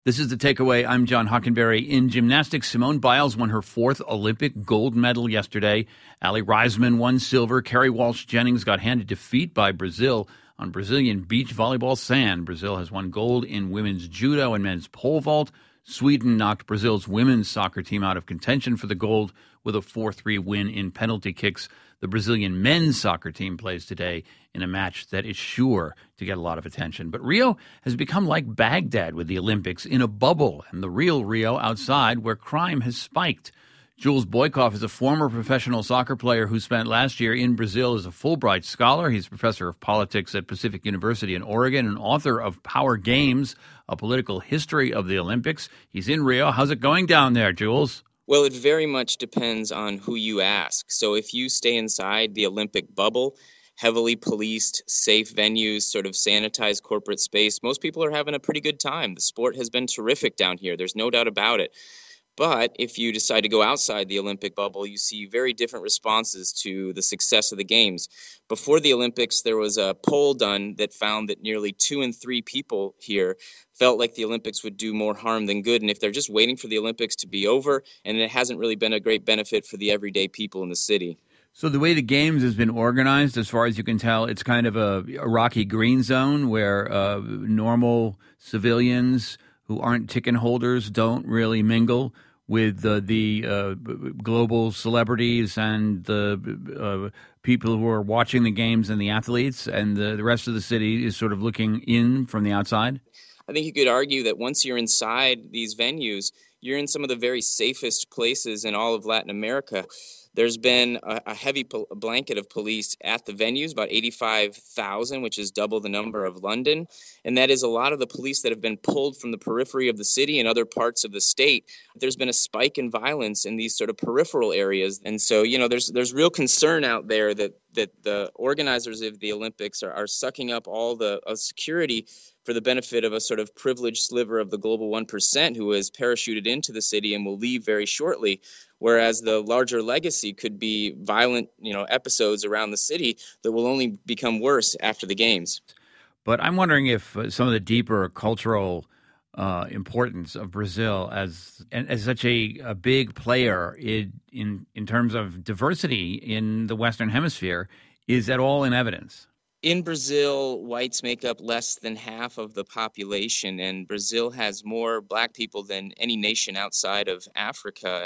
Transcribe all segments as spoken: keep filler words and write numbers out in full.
This is The Takeaway. I'm John Hockenberry. In gymnastics, Simone Biles won her fourth Olympic gold medal yesterday. Ali Reisman won silver. Kerry Walsh Jennings got handed defeat by Brazil on Brazilian beach volleyball sand. Brazil has won gold in women's judo and men's pole vault. Sweden knocked Brazil's women's soccer team out of contention for the gold with a four three win in penalty kicks. The Brazilian men's soccer team plays today in a match that is sure to get a lot of attention. But Rio has become like Baghdad with the Olympics, in a bubble, and the real Rio outside, where crime has spiked. Jules Boykoff is a former professional soccer player who spent last year in Brazil as a Fulbright scholar. He's professor of politics at Pacific University in Oregon and author of Power Games, a political history of the Olympics. He's in Rio. How's it going down there, Jules? Well, it very much depends on who you ask. So if you stay inside the Olympic bubble, heavily policed, safe venues, sort of sanitized corporate space, most people are having a pretty good time. The sport has been terrific down here. There's no doubt about it. But if you decide to go outside the Olympic bubble, you see very different responses to the success of the Games. Before the Olympics, there was a poll done that found that nearly two in three people here felt like the Olympics would do more harm than good. And if they're just waiting for the Olympics to be over, and it hasn't really been a great benefit for the everyday people in the city. So the way the Games has been organized, as far as you can tell, it's kind of a, a rocky green zone where uh, normal civilians who aren't ticket holders don't really mingle with uh, the uh, global celebrities and the uh, people who are watching the games and the athletes, and the, the rest of the city is sort of looking in from the outside? I think you could argue that once you're inside these venues, you're in some of the very safest places in all of Latin America. There's been a, a heavy pol- blanket of police at the venues, about eighty-five thousand, which is double the number of London. And that is a lot of the police that have been pulled from the periphery of the city and other parts of the state. There's been a spike in violence in these sort of peripheral areas. And so, you know, there's there's real concern out there that, that the organizers of the Olympics are, are sucking up all the uh, security for the benefit of a sort of privileged sliver of the global one percent who has parachuted into the city and will leave very shortly, whereas the larger legacy could be violent, you know, episodes around the city that will only become worse after the Games. But I'm wondering if uh, some of the deeper cultural uh, importance of Brazil as as such a, a big player in, in in terms of diversity in the Western Hemisphere is at all in evidence. In Brazil, whites make up less than half of the population, and Brazil has more black people than any nation outside of Africa.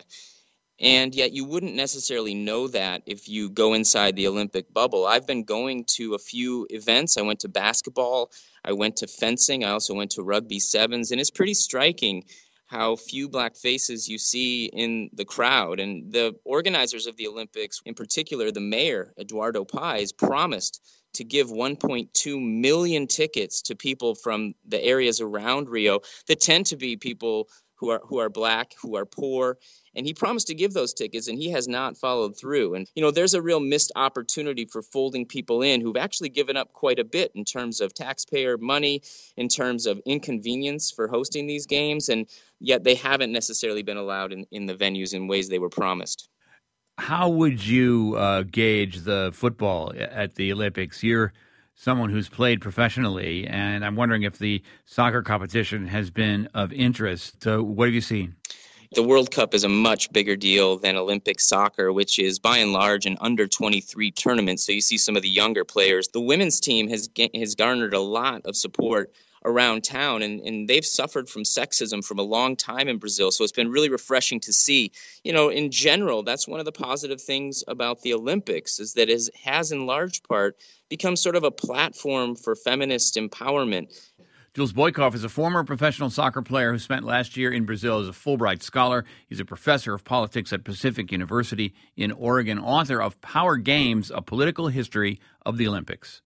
And yet you wouldn't necessarily know that if you go inside the Olympic bubble. I've been going to a few events. I went to basketball. I went to fencing. I also went to rugby sevens. And it's pretty striking how few black faces you see in the crowd. And the organizers of the Olympics, in particular, the mayor, Eduardo Paes, promised to give one point two million tickets to people from the areas around Rio that tend to be people who are who are black, who are poor. And he promised to give those tickets, and he has not followed through. And, you know, there's a real missed opportunity for folding people in who've actually given up quite a bit in terms of taxpayer money, in terms of inconvenience for hosting these games, and yet they haven't necessarily been allowed in, in the venues in ways they were promised. How would you uh, gauge the football at the Olympics? You're someone who's played professionally, and I'm wondering if the soccer competition has been of interest. So what have you seen? The World Cup is a much bigger deal than Olympic soccer, which is by and large an under twenty-three tournament. So you see some of the younger players. The women's team has has garnered a lot of support around town, and, and they've suffered from sexism from a long time in Brazil. So it's been really refreshing to see. You know, in general, that's one of the positive things about the Olympics, is that it has in large part become sort of a platform for feminist empowerment. Jules Boykoff is a former professional soccer player who spent last year in Brazil as a Fulbright scholar. He's a professor of politics at Pacific University in Oregon, author of Power Games, a political history of the Olympics.